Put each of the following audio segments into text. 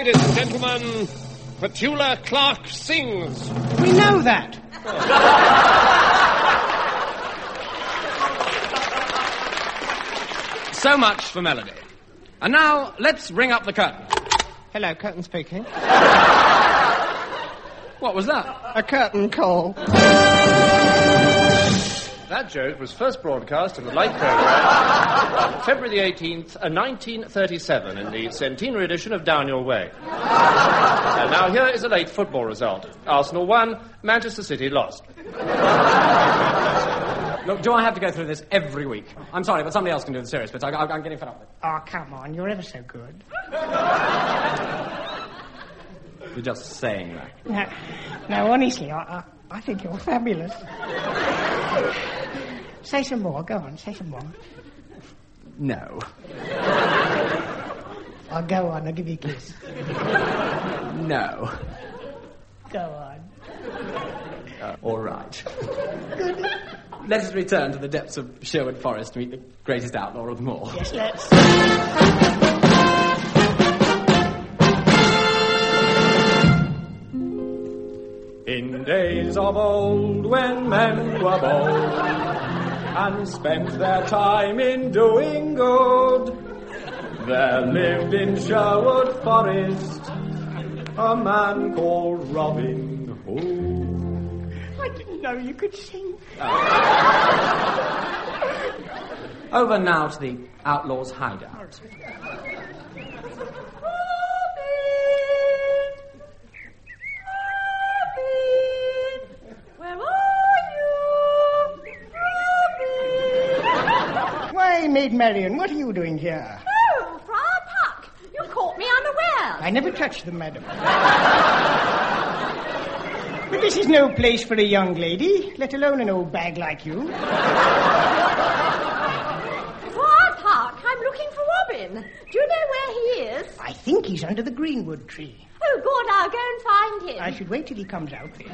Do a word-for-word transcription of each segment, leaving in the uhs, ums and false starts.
Ladies and gentlemen, Petula Clark sings. We know that. So much for melody. And now, let's ring up the curtain. Hello, curtain speaking. What was that? A curtain call. That joke was first broadcast in the light programme on February the eighteenth, uh, nineteen thirty-seven, in the centenary edition of Down Your Way. And now here is a late football result. Arsenal won, Manchester City lost. Look, do I have to go through this every week? I'm sorry, but somebody else can do the serious bits. I, I, I'm getting fed up with it. Oh, come on, you're ever so good. You're just saying that. No, no honestly, I, I, I think you're fabulous. Say some more, go on, say some more. No. I'll go on, I'll give you a kiss. No. Go on. Uh, all right. Let us return to the depths of Sherwood Forest to meet the greatest outlaw of them all. Yes, let's. In days of old, when men were bold and spent their time in doing good, there lived in Sherwood Forest a man called Robin Hood. I didn't know you could sing. Over now to the outlaw's hideout. Maid Marian, what are you doing here? Oh, Friar Puck, you caught me unaware. I never touched them, madam. But this is no place for a young lady, let alone an old bag like you. Friar Puck, I'm looking for Robin. Do you know where he is? I think he's under the greenwood tree. Oh, good, I'll go and find him. I should wait till he comes out then.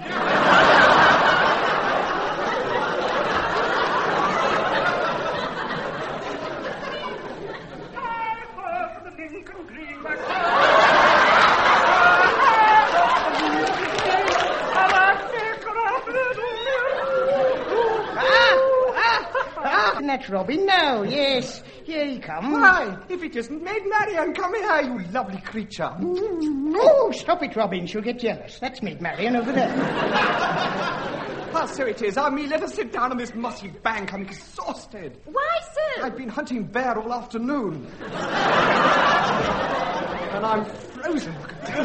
That's Robin now, yes. Here he comes. Why, if it isn't Maid Marian, come here, you lovely creature. Oh, stop it, Robin. She'll get jealous. That's Maid Marian over there. Ah, so it is. I mean, let us sit down on this mossy bank. I'm exhausted. Why so? I've been hunting bear all afternoon. And I'm frozen.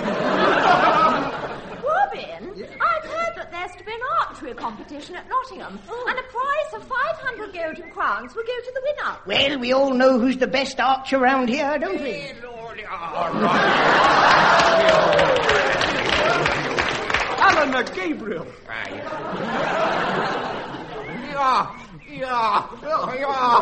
Robin, yes. I've heard that there's to be an archery competition at Nottingham, oh. and a prize of five hundred golden crowns will go to the winner. Well, we all know who's the best archer around here, don't we? Hey, Lord, all right. Eleanor Gabriel. Yeah, yeah, yeah.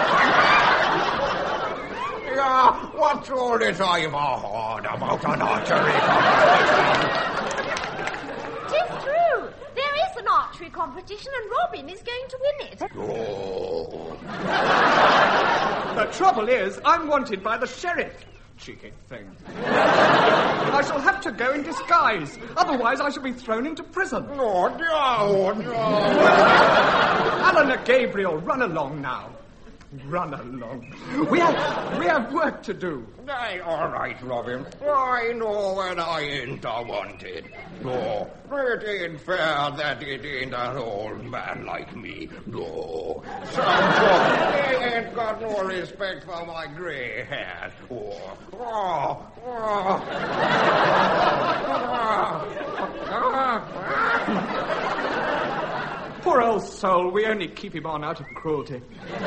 Yeah, what's all this I've heard about an archery competition? Tis true. There is an archery competition and Robin is going to win it. Oh. The trouble is, I'm wanted by the sheriff. Cheeky thing. I shall have to go in disguise. Otherwise, I shall be thrown into prison. Oh, no, no. Eleanor Gabriel, run along now. Run along. We have, we have work to do. Aye, all right, Robin. I know when I ain't wanted. No, it ain't fair that it ain't an old man like me. No. Some they ain't got no respect for my grey hair. Oh, oh, oh. Poor old soul, we only keep him on out of cruelty.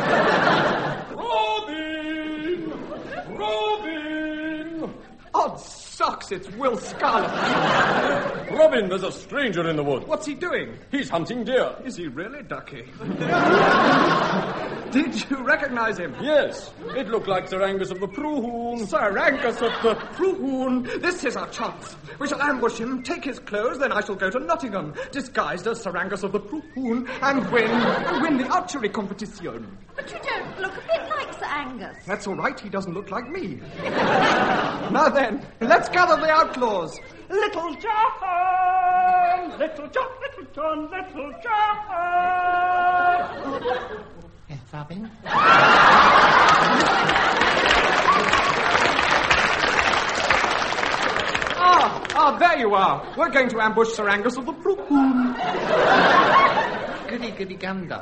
Robin! Robin! Odd socks, it's Will Scarlet. Robin, there's a stranger in the wood. What's he doing? He's hunting deer. Is he really, Ducky? Did you recognise him? Yes, it looked like Sir Angus of the Pruhoon. Sir Angus of the Pruhoon. This is our chance. We shall ambush him, take his clothes, then I shall go to Nottingham, disguised as Sir Angus of the Pruhoon, and win, and win the archery competition. But you don't look a bit like Sir Angus. That's all right, he doesn't look like me. Now then, let's gather the outlaws. Little John! Little John, Little John, Little John! Yes, Robin? Ah, ah, there you are. We're going to ambush Sir Angus of the Pruhoon. Goody, goody, gander.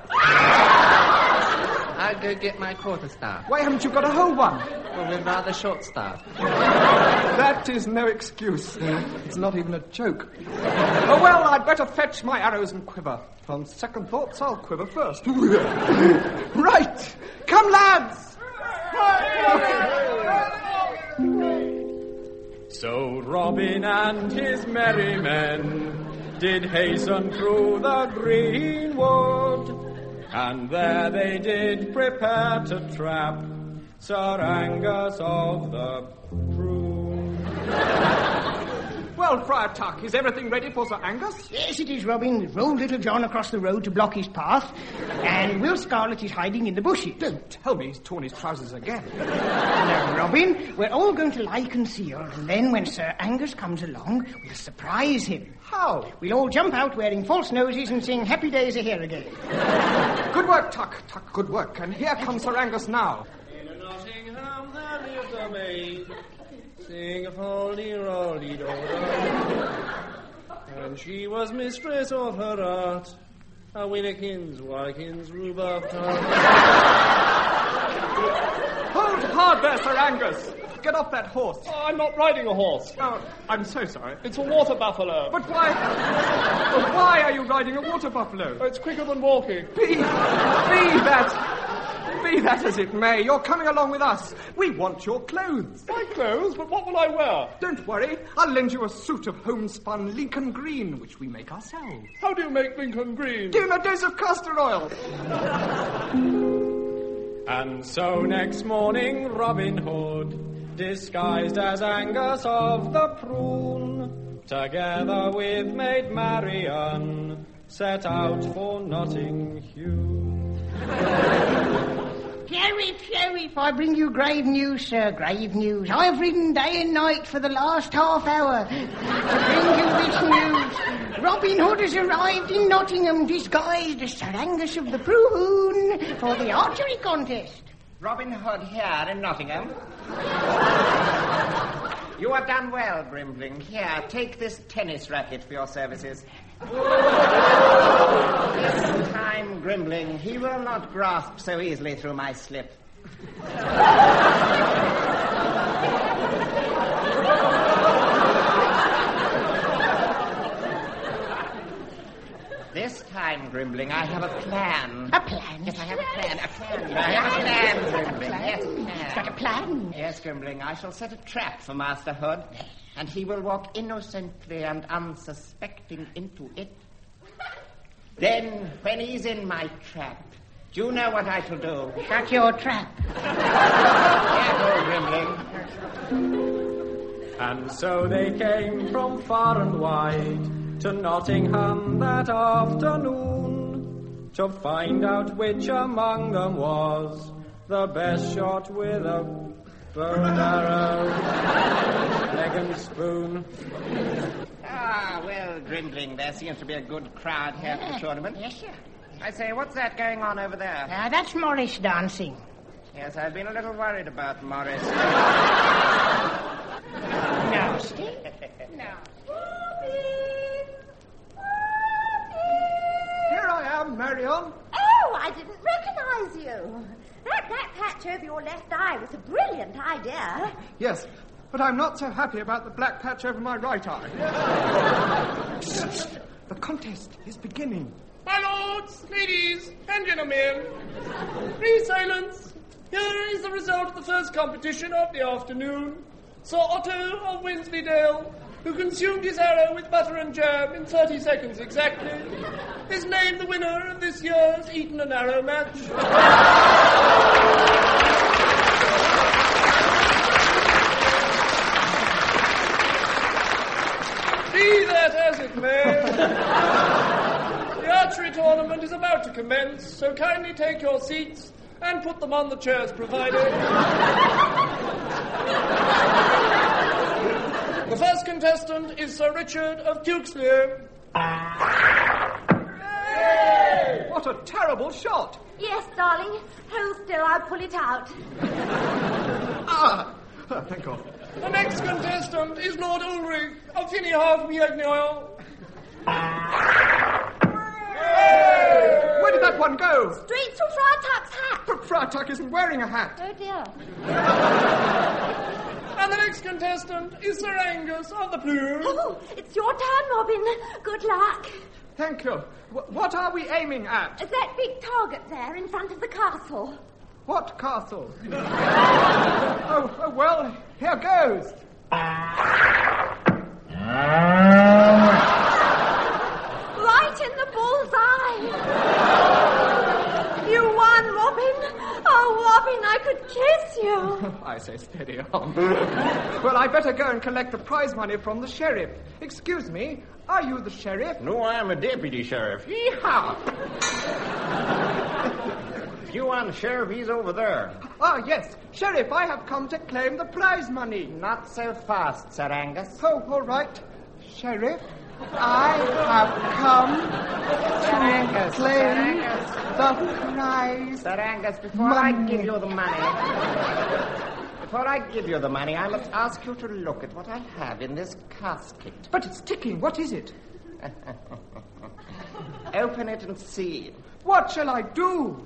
I'll go get my quarterstaff. Why haven't you got a whole one? Well, we're rather short-staffed. That is no excuse. It's not even a joke. Oh, well, I'd better fetch my arrows and quiver. On second thoughts, I'll quiver first. Right! Come, lads! So Robin and his merry men did hasten through the green wood, and there they did prepare to trap Sir Angus of the Pruhoon. Well, Friar Tuck, is everything ready for Sir Angus? Yes, it is, Robin. We've rolled Little John across the road to block his path, and Will Scarlet is hiding in the bushes. Don't tell me he's torn his trousers again. No, Robin, we're all going to lie concealed, and then when Sir Angus comes along, we'll surprise him. How? We'll all jump out wearing false noses and sing Happy Days Are Here Again. Good work, Tuck. Tuck, good work. And here comes Sir Angus now. In Nottingham there lived a maid, sing a foldy-roldy-do, and she was mistress of her art, a Winnikins, Wykins, rhubarb tart. Hold hard there, Sir Angus. Get off that horse. Oh, I'm not riding a horse. Oh, I'm so sorry. It's a water buffalo. But why... but why are you riding a water buffalo? Oh, it's quicker than walking. Be... be that... Be that as it may, you're coming along with us. We want your clothes. My clothes? But what will I wear? Don't worry. I'll lend you a suit of homespun Lincoln green, which we make ourselves. How do you make Lincoln green? Give him a dose of castor oil. And so next morning Robin Hood, disguised as Angus of the Pruhoon, together with Maid Marian, set out for Nottingham. Sheriff, Sheriff, I bring you grave news, sir, grave news. I've ridden day and night for the last half hour to bring you this news. Robin Hood has arrived in Nottingham disguised as Sir Angus of the Pruhoon for the archery contest. Robin Hood here in Nottingham. You have done well, Grimbling. Here, take this tennis racket for your services. This time, Grimbling, he will not grasp so easily through my slip. This time, Grimbling, I have a plan. A plan? Yes, I have a plan. A plan. I have a plan, Grimbling. Yes, a plan. He's got a plan. Yes, Grimbling, I shall set a trap for Master Hood, and he will walk innocently and unsuspecting into it. Then, when he's in my trap, do you know what I shall do? Shut your trap. Careful, Grimbling. And so they came from far and wide to Nottingham that afternoon, to find out which among them was the best shot with a bow and arrow, leg and spoon. Ah, well, Grimbling, there seems to be a good crowd here for the tournament. Yes, sir. I say, what's that going on over there? Uh, that's Morris dancing. Yes, I've been a little worried about Morris. Nasty. No. Here I am, Marion. Oh, I didn't recognize you. That black patch over your left eye was a brilliant idea. Yes, but I'm not so happy about the black patch over my right eye. The contest is beginning. My lords, ladies, and gentlemen, please silence. Here is the result of the first competition of the afternoon. Sir Otto of Wensleydale, who consumed his arrow with butter and jam in thirty seconds exactly, is named the winner of this year's Eton and Arrow match. kindly take your seats and put them on the chairs provided. The first contestant is Sir Richard of Tewkesbury. Hey! What a terrible shot! Yes, darling. Hold still, I'll pull it out. Ah! Oh, thank God. The next contestant is Lord Ulrich of Finnyhalf Miegnioil. Hey! Where did that one go? Straight through Friar Tuck's hat. But Friar Tuck isn't wearing a hat. Oh, dear. And the next contestant is Sir Angus of the Plume. Oh, it's your turn, Robin. Good luck. Thank you. W- what are we aiming at? That big target there in front of the castle. What castle? oh, oh, well, here goes. Right in the bullseye. You won, Robin. Oh, Robin, I could kiss you. I say steady on. Well, I better go and collect the prize money from the sheriff. Excuse me, are you the sheriff? No, I am a deputy sheriff. Yee-haw! If you want sheriff, he's over there. Ah, yes. Sheriff, I have come to claim the prize money. Not so fast, Sir Angus. Oh, all right. Sheriff, I have come Sir Angus, to claim Sir Angus. the prize. Sir Angus, before money. I give you the money... Before I give you the money, I must ask you to look at what I have in this casket. But it's ticking. What is it? Open it and see. What shall I do?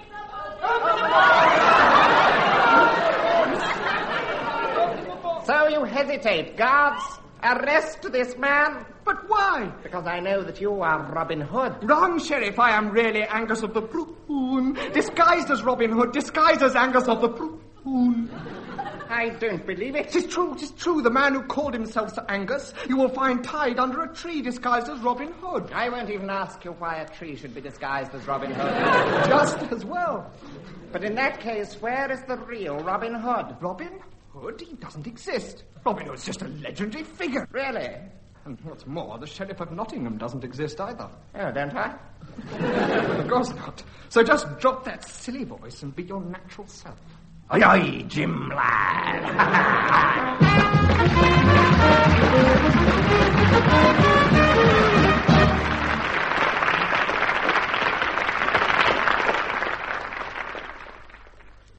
So you hesitate. Guards, arrest this man. But why? Because I know that you are Robin Hood. Wrong, Sheriff. I am really Angus of the Plume. Disguised as Robin Hood. Disguised as Angus of the Plume. I don't believe it. Tis true, tis true. The man who called himself Sir Angus, you will find tied under a tree disguised as Robin Hood. I won't even ask you why a tree should be disguised as Robin Hood. Just as well. But in that case, where is the real Robin Hood? Robin Hood? He doesn't exist. Robin Hood's just a legendary figure. Really? And what's more, the Sheriff of Nottingham doesn't exist either. Oh, don't I? Of course not. So just drop that silly voice and be your natural self. Aye, aye, Jim, lad.